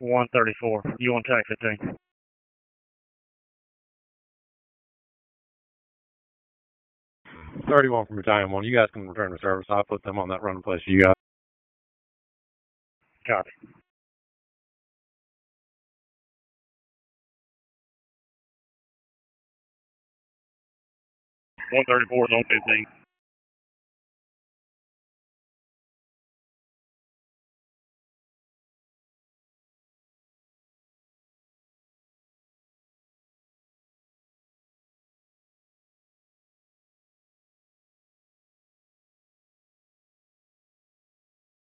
134. You on track 15. 31 from Battalion 1. You guys can return to service. I'll put them on that run in place for you guys. Copy. 134 is on 15.